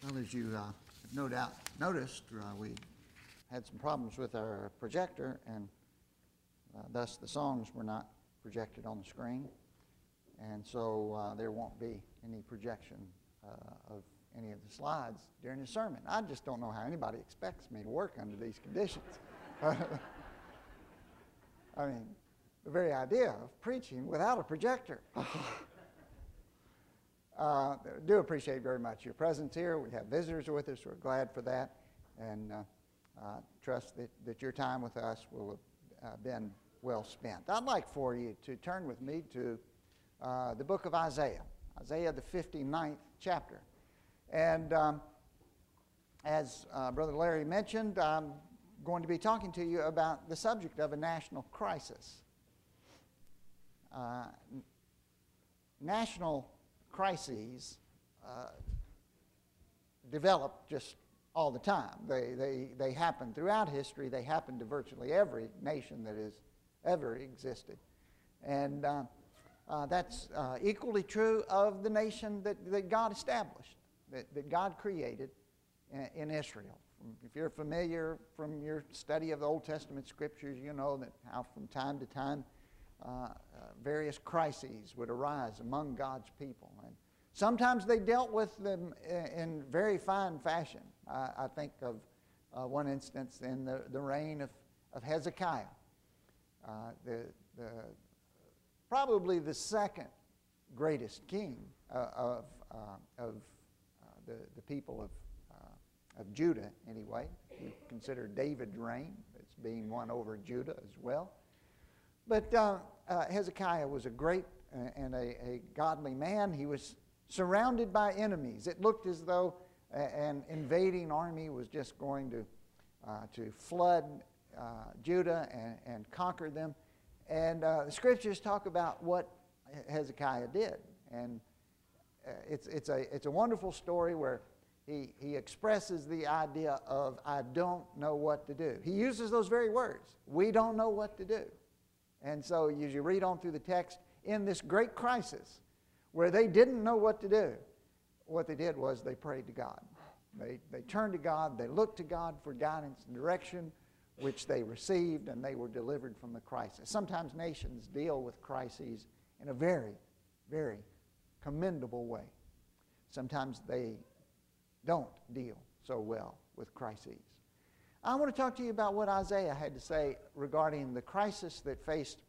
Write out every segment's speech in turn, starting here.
Well, as you have no doubt noticed, we had some problems with our projector, and thus the songs were not projected on the screen. And so there won't be any projection of any of the slides during the sermon. I just don't know how anybody expects me to work under these conditions. I mean, the very idea of preaching without a projector. Do appreciate very much your presence here. We have visitors with us. We're glad for that, and trust that your time with us will have been well spent. I'd like for you to turn with me to the book of Isaiah, Isaiah the 59th chapter. And as Brother Larry mentioned, I'm going to be talking to you about the subject of a national crisis. National crises develop just all the time. They happen throughout history. They happen to virtually every nation that has ever existed. And that's equally true of the nation that God established, that God created in Israel. If you're familiar from your study of the Old Testament scriptures, you know that how from time to time various crises would arise among God's people. And sometimes they dealt with them in very fine fashion. I think of one instance in the reign of Hezekiah, probably the second greatest king of the people of Judah, anyway. We consider David's reign as being one over Judah as well. But Hezekiah was a great and a godly man. He was surrounded by enemies. It looked as though an invading army was just going to flood Judah and conquer them. And the scriptures talk about what Hezekiah did. And it's a wonderful story where he expresses the idea of, I don't know what to do. He uses those very words. We don't know what to do. And so as you read on through the text, in this great crisis where they didn't know what to do, what they did was they prayed to God. They turned to God. They looked to God for guidance and direction, which they received, and they were delivered from the crisis. Sometimes nations deal with crises in a very, very commendable way. Sometimes they don't deal so well with crises. I want to talk to you about what Isaiah had to say regarding the crisis that faced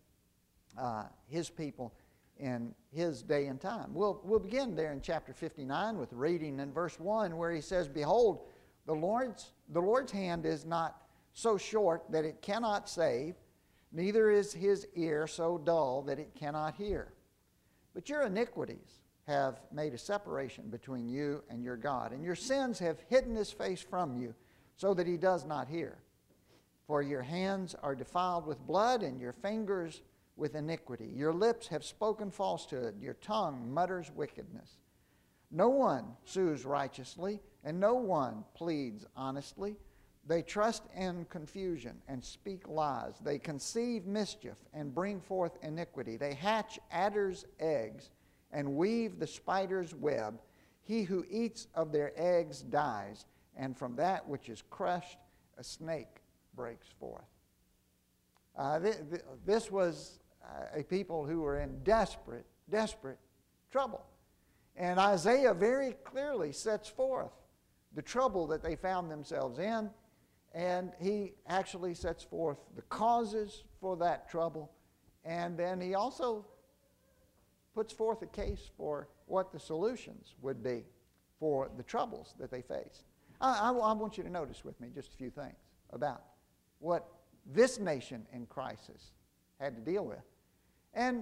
his people in his day and time. We'll begin there in chapter 59 with reading in verse 1 where he says, Behold, the Lord's hand is not so short that it cannot save, neither is his ear so dull that it cannot hear. But your iniquities have made a separation between you and your God, and your sins have hidden his face from you, so that he does not hear. For your hands are defiled with blood, and your fingers with iniquity. Your lips have spoken falsehood, your tongue mutters wickedness. No one sues righteously, and no one pleads honestly. They trust in confusion and speak lies. They conceive mischief and bring forth iniquity. They hatch adders' eggs and weave the spider's web. He who eats of their eggs dies, and from that which is crushed, a snake breaks forth. This was a people who were in desperate trouble. And Isaiah very clearly sets forth the trouble that they found themselves in, and he actually sets forth the causes for that trouble, and then he also puts forth a case for what the solutions would be for the troubles that they faced. I want you to notice with me just a few things about what this nation in crisis had to deal with. And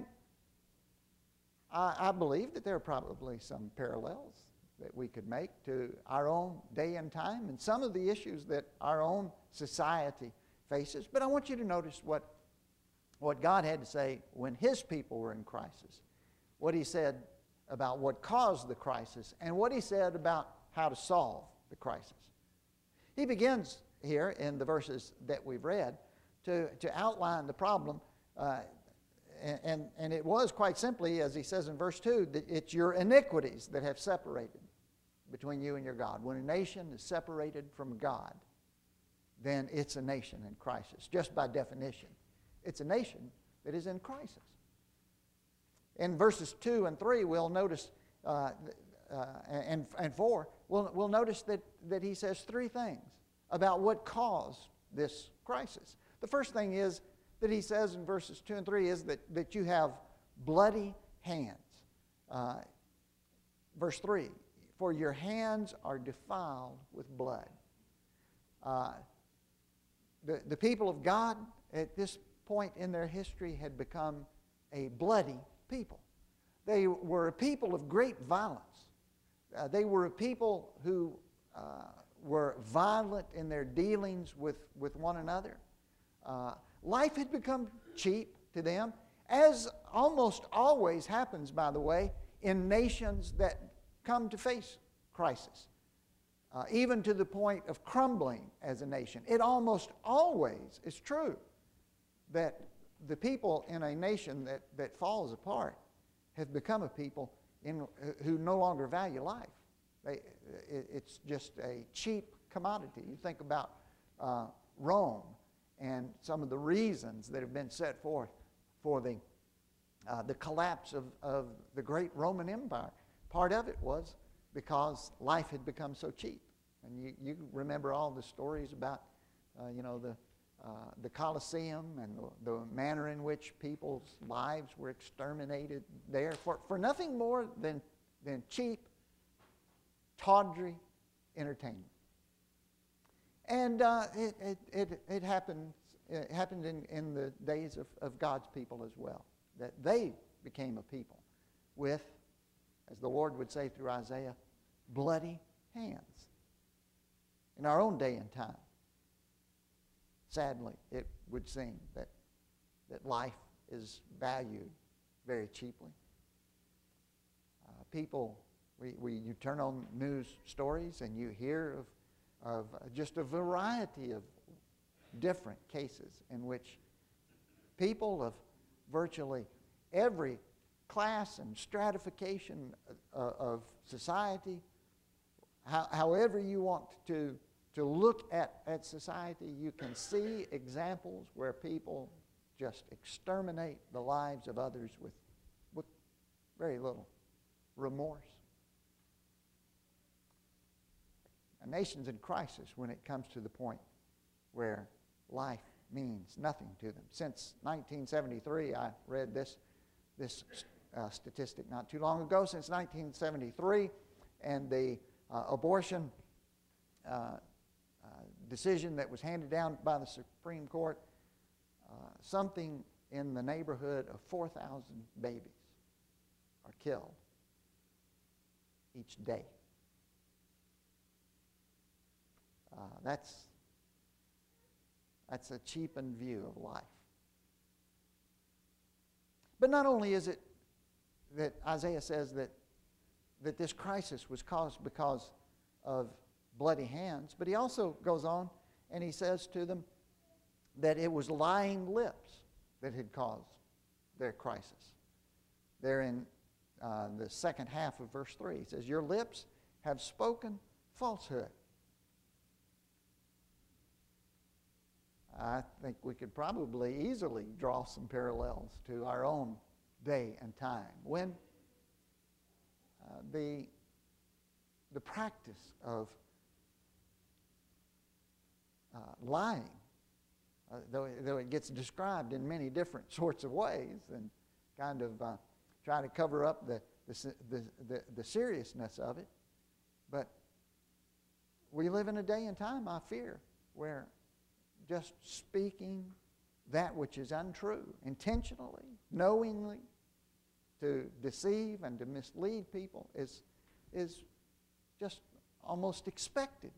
I believe that there are probably some parallels that we could make to our own day and time and some of the issues that our own society faces. But I want you to notice what God had to say when his people were in crisis, what he said about what caused the crisis, and what he said about how to solve the crisis. He begins here in the verses that we've read to outline the problem, and it was quite simply, as he says in verse 2, that it's your iniquities that have separated between you and your God. When a nation is separated from God, then it's a nation in crisis. Just by definition, it's a nation that is in crisis. In verses 2 and 3, we'll notice, and 4, we'll notice that he says three things about what caused this crisis. The first thing is that he says in verses 2 and 3 is that you have bloody hands. Verse 3, for your hands are defiled with blood. The people of God at this point in their history had become a bloody people. They were a people of great violence. They were a people who were violent in their dealings with one another. Life had become cheap to them, as almost always happens, by the way, in nations that come to face crisis, even to the point of crumbling as a nation. It almost always is true that the people in a nation that falls apart have become a people who no longer value life. It's just a cheap commodity. You think about Rome and some of the reasons that have been set forth for the collapse of the great Roman Empire. Part of it was because life had become so cheap. And you remember all the stories about, the Colosseum and the manner in which people's lives were exterminated there for nothing more than cheap, tawdry entertainment. And it happened in the days of God's people as well, that they became a people with, as the Lord would say through Isaiah, bloody hands. In our own day and time, sadly, it would seem that life is valued very cheaply. People, you turn on news stories and you hear of just a variety of different cases in which people of virtually every class and stratification of society, however you want to look at society, you can see examples where people just exterminate the lives of others with very little remorse. A nation's in crisis when it comes to the point where life means nothing to them. Since 1973, I read this statistic not too long ago. Since 1973 and the abortion decision that was handed down by the Supreme Court, something in the neighborhood of 4,000 babies are killed each day. That's a cheapened view of life. But not only is it that Isaiah says that this crisis was caused because of bloody hands, but he also goes on and he says to them that it was lying lips that had caused their crisis. There in the second half of verse 3, he says, your lips have spoken falsehood. I think we could probably easily draw some parallels to our own day and time when the practice of lying, though it gets described in many different sorts of ways and kind of try to cover up the seriousness of it, but we live in a day and time, I fear, where just speaking that which is untrue, intentionally, knowingly, to deceive and to mislead people is just almost expected.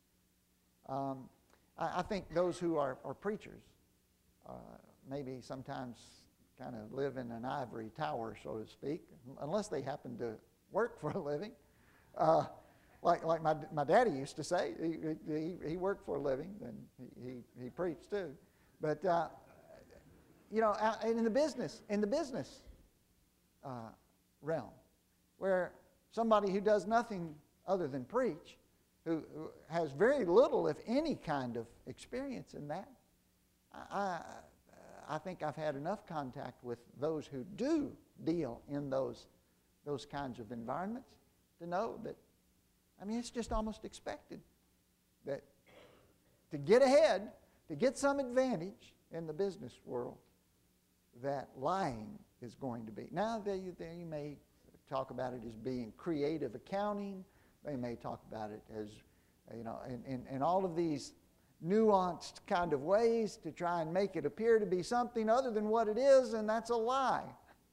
I think those who are preachers maybe sometimes kind of live in an ivory tower, so to speak, unless they happen to work for a living. Like my daddy used to say, he worked for a living and he preached too. But in the business realm, where somebody who does nothing other than preach, who has very little, if any, kind of experience in that. I think I've had enough contact with those who do deal in those kinds of environments to know that, I mean, it's just almost expected that to get ahead, to get some advantage in the business world, that lying is going to be. Now, they may talk about it as being creative accounting. They may talk about it as, in all of these nuanced kind of ways to try and make it appear to be something other than what it is, and that's a lie.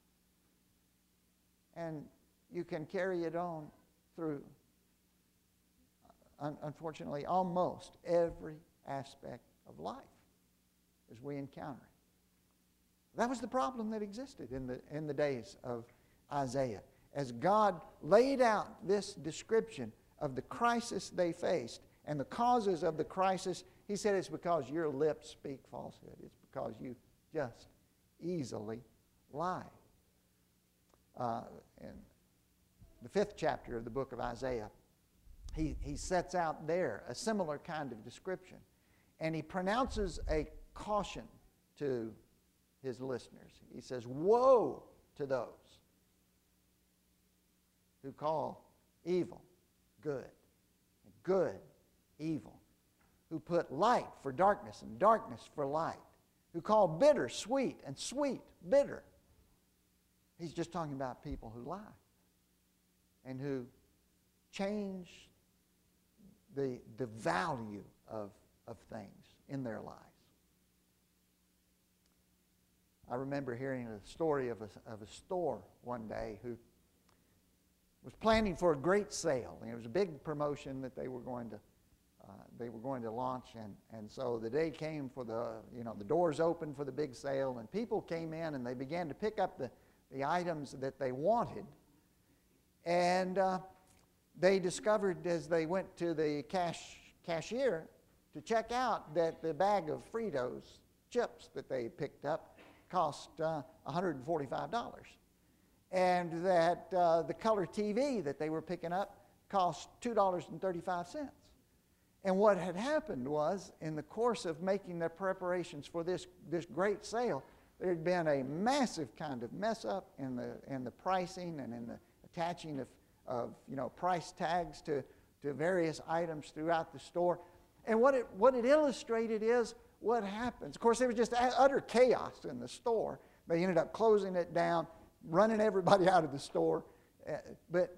And you can carry it on through, unfortunately, almost every aspect of life as we encounter it. That was the problem that existed in the days of Isaiah. As God laid out this description of the crisis they faced and the causes of the crisis, He said it's because your lips speak falsehood. It's because you just easily lie. In the 5th chapter of the book of Isaiah, he sets out there a similar kind of description. And he pronounces a caution to his listeners. He says, "Woe to those who call evil good, and good evil, who put light for darkness and darkness for light, who call bitter sweet and sweet bitter." He's just talking about people who lie and who change the value of things in their lives. I remember hearing a story of a store one day who was planning for a great sale. And it was a big promotion that they were going to launch, and so the day came for the doors opened for the big sale, and people came in and they began to pick up the items that they wanted, and they discovered as they went to the cashier to check out that the bag of Fritos chips that they picked up cost $145. And that the color TV that they were picking up cost $2.35. And what had happened was, in the course of making their preparations for this great sale, there had been a massive kind of mess up in the pricing and in the attaching of price tags to various items throughout the store. And what it illustrated is what happens. Of course, there was just utter chaos in the store. They ended up closing it down, running everybody out of the store. But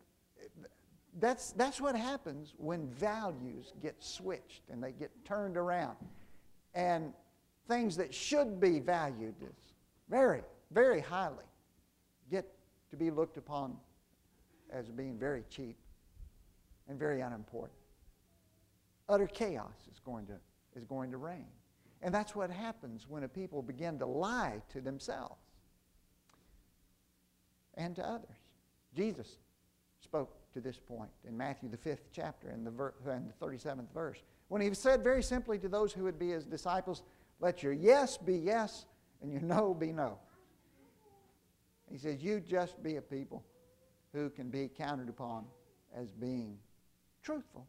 that's what happens when values get switched and they get turned around. And things that should be valued as very, very highly get to be looked upon as being very cheap and very unimportant. Utter chaos is going to reign. And that's what happens when a people begin to lie to themselves and to others. Jesus spoke to this point in Matthew the 5th chapter and the 37th verse, when he said very simply to those who would be his disciples, "Let your yes be yes and your no be no." He says, you just be a people who can be counted upon as being truthful.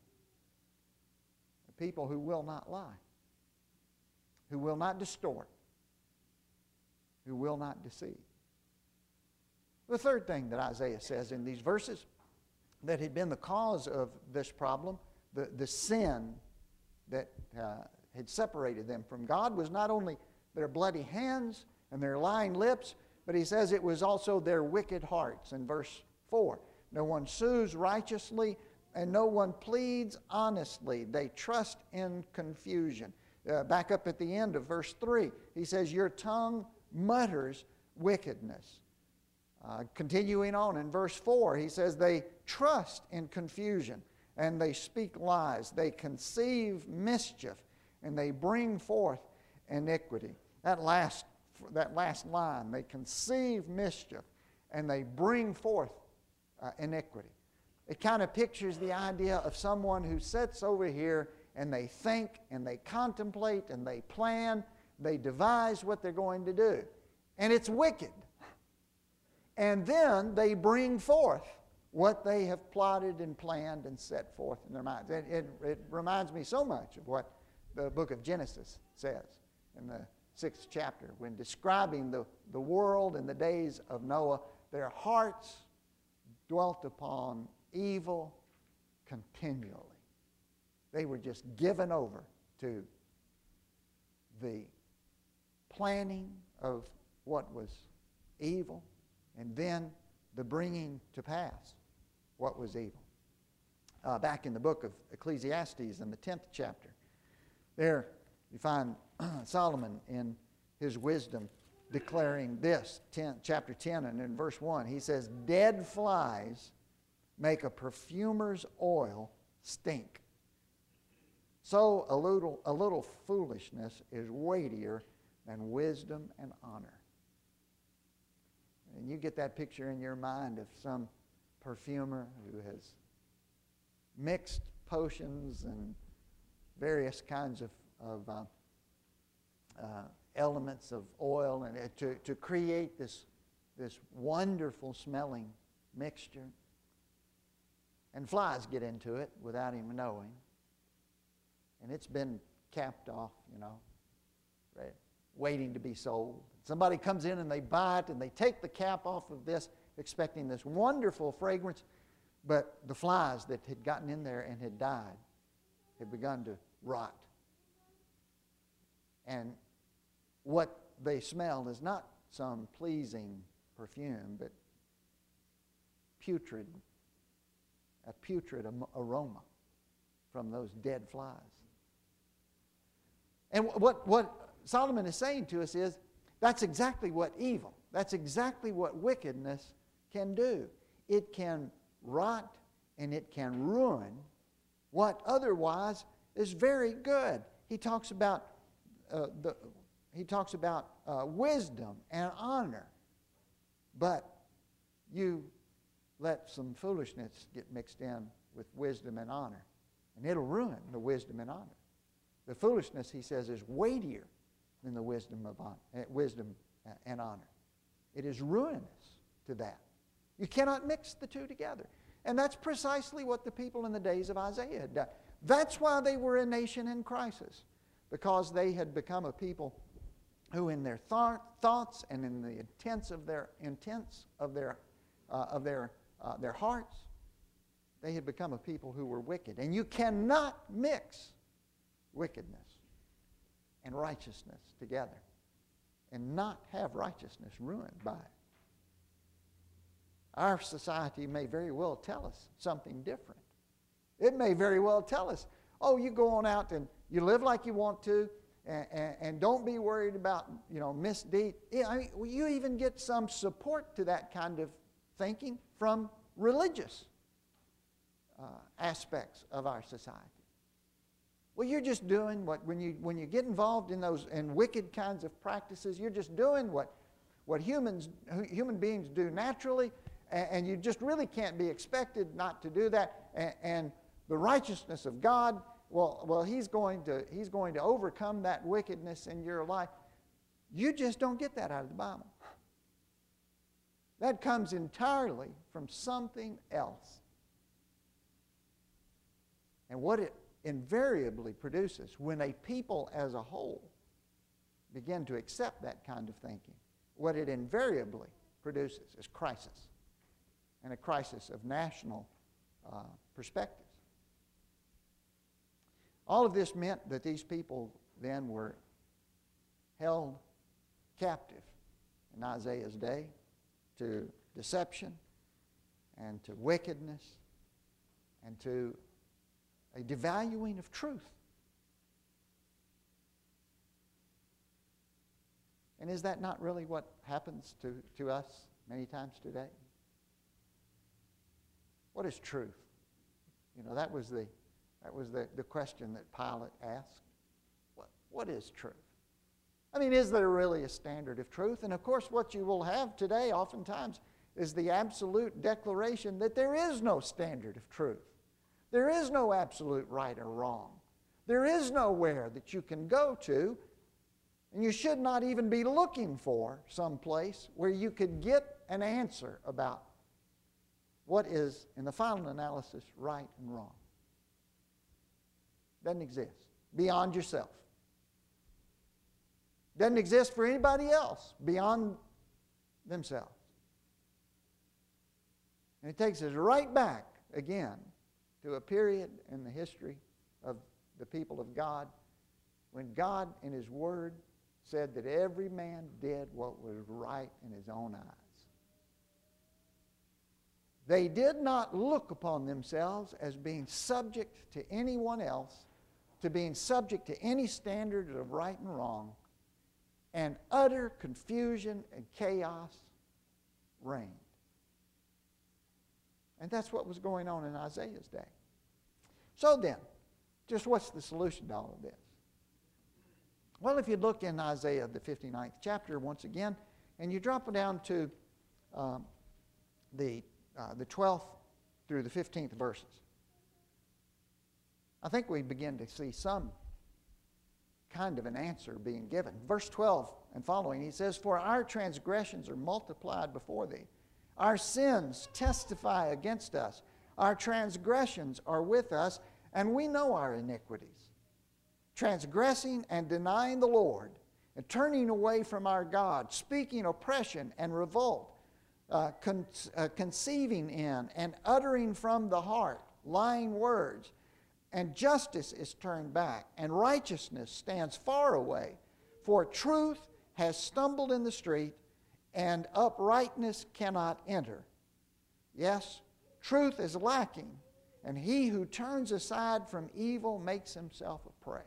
A people who will not lie, who will not distort, who will not deceive. The third thing that Isaiah says in these verses that had been the cause of this problem, the sin that had separated them from God, was not only their bloody hands and their lying lips, but he says it was also their wicked hearts. In verse 4, no one sues righteously and no one pleads honestly. They trust in confusion. Back up at the end of verse 3, he says, your tongue mutters wickedness. Continuing on in verse 4, he says they trust in confusion and they speak lies. They conceive mischief and they bring forth iniquity. That last line, they conceive mischief and they bring forth iniquity. It kind of pictures the idea of someone who sits over here and they think and they contemplate and they plan, they devise what they're going to do. And it's wicked. And then they bring forth what they have plotted and planned and set forth in their minds. It reminds me so much of what the book of Genesis says in the 6th chapter when describing the world in the days of Noah. Their hearts dwelt upon evil continually. They were just given over to the planning of what was evil and then the bringing to pass what was evil. Back in the book of Ecclesiastes in the 10th chapter, there you find Solomon in his wisdom declaring this, chapter 10 and in verse 1. He says, "Dead flies make a perfumer's oil stink. So a little foolishness is weightier than wisdom and honor." And you get that picture in your mind of some perfumer who has mixed potions and various kinds of elements of oil and to create this wonderful smelling mixture. And flies get into it without him knowing. And it's been capped off, right, waiting to be sold. Somebody comes in and they buy it and they take the cap off of this expecting this wonderful fragrance, but the flies that had gotten in there and had died had begun to rot. And what they smelled is not some pleasing perfume, but a putrid aroma from those dead flies. And what Solomon is saying to us is that's exactly what evil, that's exactly what wickedness can do. It can rot and it can ruin what otherwise is very good. He talks about wisdom and honor, but you let some foolishness get mixed in with wisdom and honor, and it'll ruin the wisdom and honor. The foolishness, he says, is weightier than the wisdom and honor. It is ruinous to that. You cannot mix the two together. And that's precisely what the people in the days of Isaiah had done. That's why they were a nation in crisis, because they had become a people who in their thoughts and in the intents of their hearts, they had become a people who were wicked. And you cannot mix wickedness and righteousness together and not have righteousness ruined by it. Our society may very well tell us something different. It may very well tell us, oh, you go on out and you live like you want to, and don't be worried about, misdeed. You even get some support to that kind of thinking from religious aspects of our society. Well, you're just doing when you get involved in those wicked kinds of practices, you're just doing what human beings do naturally, and you just really can't be expected not to do that. And the righteousness of God, well, He's going to overcome that wickedness in your life. You just don't get that out of the Bible. That comes entirely from something else. And what it invariably produces when a people as a whole begin to accept that kind of thinking, what it invariably produces is crisis, and a crisis of national perspectives. All of this meant that these people then were held captive in Isaiah's day to deception and to wickedness and to a devaluing of truth. And is that not really what happens to us many times today? What is truth? That was the question that Pilate asked. What is truth? I mean, is there really a standard of truth? And of course, what you will have today oftentimes is the absolute declaration that there is no standard of truth. There is no absolute right or wrong. There is nowhere that you can go to, and you should not even be looking for some place where you could get an answer about what is, in the final analysis, right and wrong. Doesn't exist beyond yourself. Doesn't exist for anybody else beyond themselves. And it takes us right back again to a period in the history of the people of God when God in His Word said that every man did what was right in his own eyes. They did not look upon themselves as being subject to anyone else, to being subject to any standard of right and wrong, and utter confusion and chaos reigned. And that's what was going on in Isaiah's day. So then, just what's the solution to all of this? Well, if you look in Isaiah, the 59th chapter, once again, and you drop it down to the 12th through the 15th verses, I think we begin to see some kind of an answer being given. Verse 12 and following, he says, "For our transgressions are multiplied before thee. Our sins testify against us. Our transgressions are with us, and we know our iniquities. Transgressing and denying the Lord, and turning away from our God, speaking oppression and revolt, conceiving in and uttering from the heart lying words, and justice is turned back, and righteousness stands far away. For truth has stumbled in the street, and uprightness cannot enter. Yes, truth is lacking, and he who turns aside from evil makes himself a prey."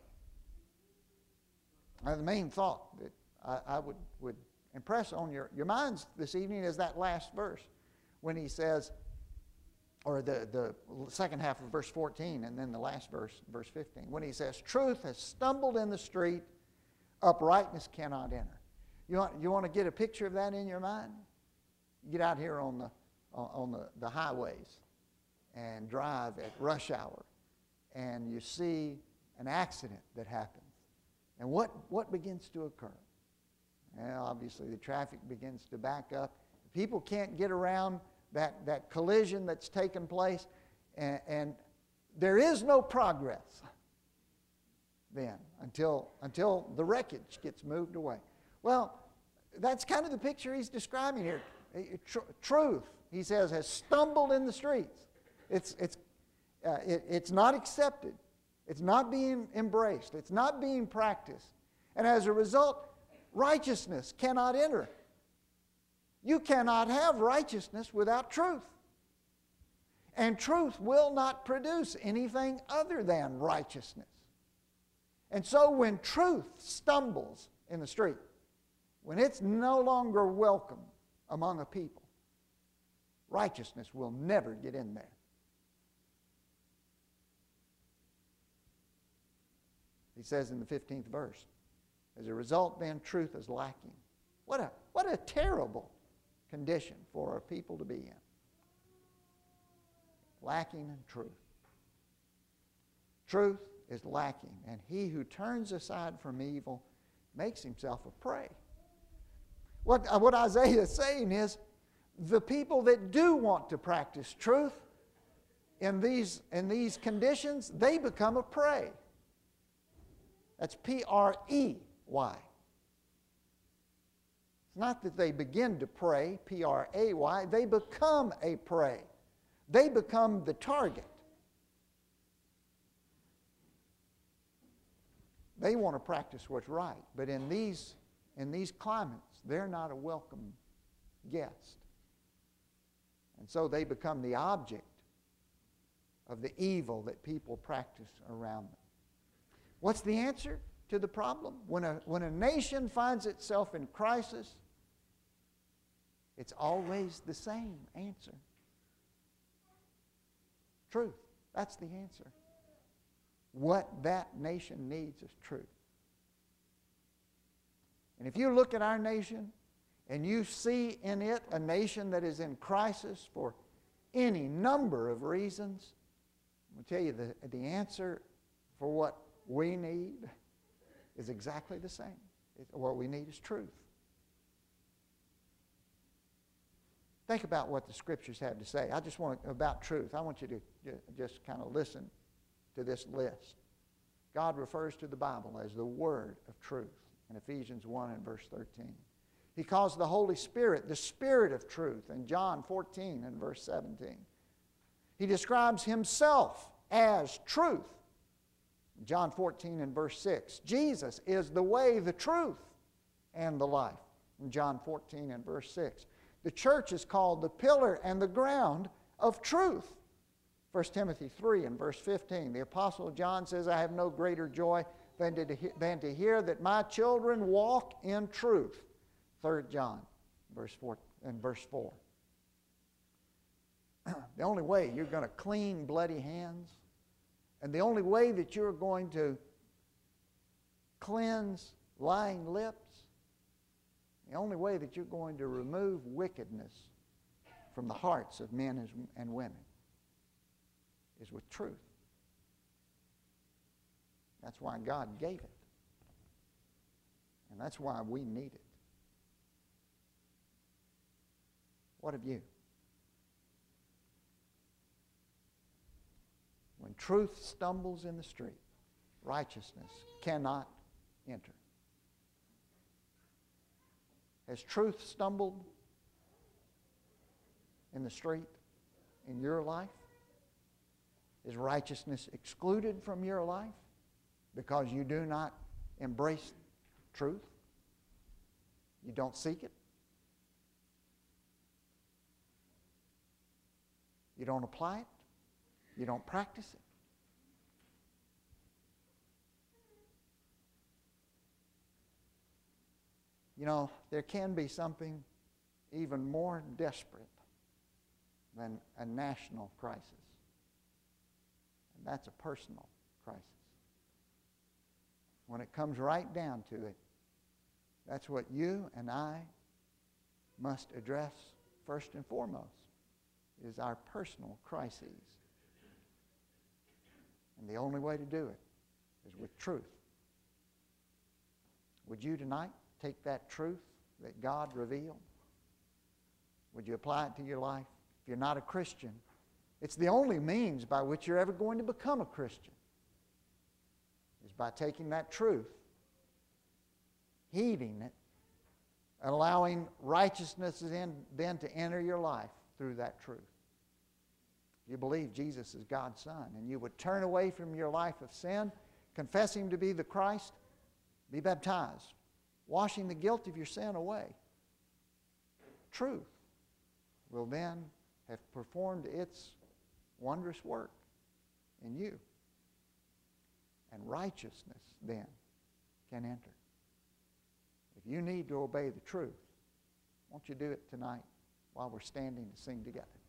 Now, the main thought that I would impress on your minds this evening is that last verse when he says, or the second half of verse 14 and then the last verse, verse 15, when he says, "Truth has stumbled in the street, uprightness cannot enter." You want to get a picture of that in your mind? You get out here on the highways and drive at rush hour, and you see an accident that happens. And what begins to occur? Well, obviously the traffic begins to back up. People can't get around that collision that's taken place, and there is no progress then until the wreckage gets moved away. Well, that's kind of the picture he's describing here. Truth, he says, has stumbled in the streets. It's not accepted. It's not being embraced. It's not being practiced. And as a result, righteousness cannot enter. You cannot have righteousness without truth. And truth will not produce anything other than righteousness. And so when truth stumbles in the street, when it's no longer welcome among a people, righteousness will never get in there. He says in the 15th verse, as a result, then, truth is lacking. What a terrible condition for a people to be in. Lacking in truth. Truth is lacking, and he who turns aside from evil makes himself a prey. What Isaiah is saying is, the people that do want to practice truth in these conditions, they become a prey. That's P-R-E-Y. It's not that they begin to pray, P-R-A-Y. They become a prey. They become the target. They want to practice what's right, but in these climates, they're not a welcome guest. And so they become the object of the evil that people practice around them. What's the answer to the problem? When a nation finds itself in crisis, it's always the same answer. Truth. That's the answer. What that nation needs is truth. And if you look at our nation and you see in it a nation that is in crisis for any number of reasons, I'm going to tell you the answer for what we need is exactly the same. What we need is truth. Think about what the Scriptures have to say. I just want about truth. I want you to just kind of listen to this list. God refers to the Bible as the Word of truth in Ephesians 1 and verse 13. He calls the Holy Spirit the Spirit of truth in John 14 and verse 17. He describes Himself as truth in John 14 and verse 6. Jesus is the way, the truth, and the life in John 14 and verse 6. The church is called the pillar and the ground of truth. 1 Timothy 3 and verse 15. The Apostle John says, I have no greater joy than to hear that my children walk in truth. 3 John verse 4 and verse 4. The only way you're going to clean bloody hands, and the only way that you're going to cleanse lying lips, the only way that you're going to remove wickedness from the hearts of men and women is with truth. That's why God gave it. And that's why we need it. What of you? When truth stumbles in the street, righteousness cannot enter. Has truth stumbled in the street in your life? Is righteousness excluded from your life because you do not embrace truth? You don't seek it? You don't apply it? You don't practice it? You know, there can be something even more desperate than a national crisis. And that's a personal crisis. When it comes right down to it, that's what you and I must address first and foremost, is our personal crises. And the only way to do it is with truth. Would you tonight take that truth that God revealed? Would you apply it to your life? If you're not a Christian, it's the only means by which you're ever going to become a Christian, is by taking that truth, heeding it, and allowing righteousness then to enter your life through that truth. If you believe Jesus is God's Son and you would turn away from your life of sin, confess Him to be the Christ, be baptized, washing the guilt of your sin away, truth will then have performed its wondrous work in you. And righteousness then can enter. If you need to obey the truth, won't you do it tonight while we're standing to sing together?